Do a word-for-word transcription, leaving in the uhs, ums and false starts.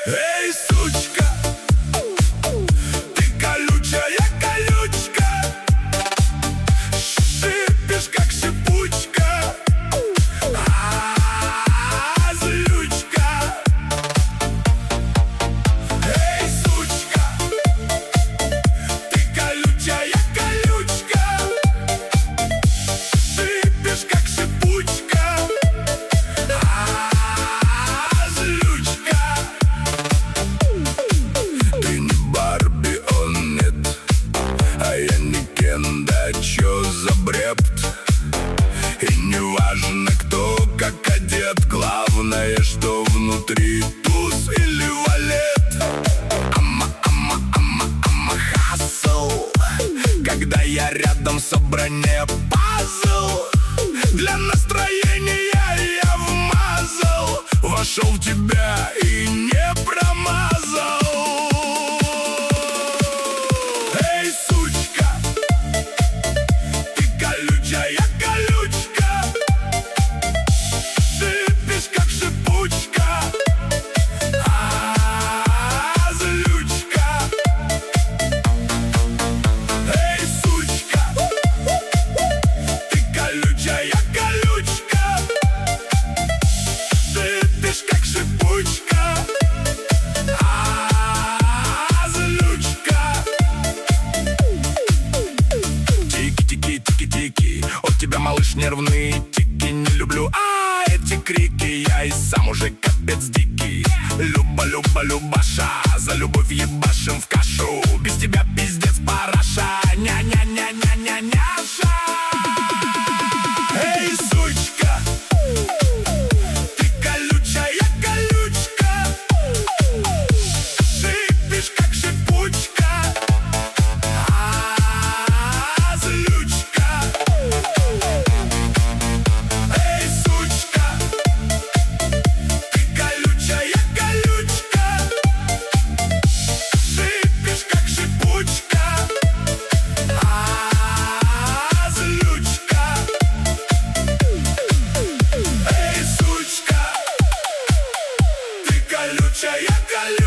Эй, сучка, ты колючая колючка, шипишь, как шипучка, а, злючка. Эй, сучка, ты колючая колючка, шипишь, как шипучка, а, злючка. Ты не Барби, он нет, а я не Кен, да чё за бред? И не важно, кто как одет, главное, что внутри туз или валет. Ама, ама, ама, ама, хасл. Когда я рядом, собрание пазл. Для настроения я вмазал, вошел в тебя и не промазал. Эй, сучка, ты колючая колючка, шипишь, как шипучка, а, злючка. Эй, сучка, ты колючая колючка, шипишь, как шипучка, а, злючка. Тики-тики-тики-тики, от тебя, малыш, нервные тики. Не люблю, а, эти крики, я и сам уже капец дикий. Люба, люба, любаша, за любовь ебашим в кашу. Без тебя пиздец параша, ня-ня-ня-ня-ня-няша. Эй, сучка, ты колючая колючка, шипишь, как шипучка, а, злючка. Эй, сучка, ты колючая колючка, шипишь, как шипучка, а, злючка. Эй, сучка, ты колючая колючка,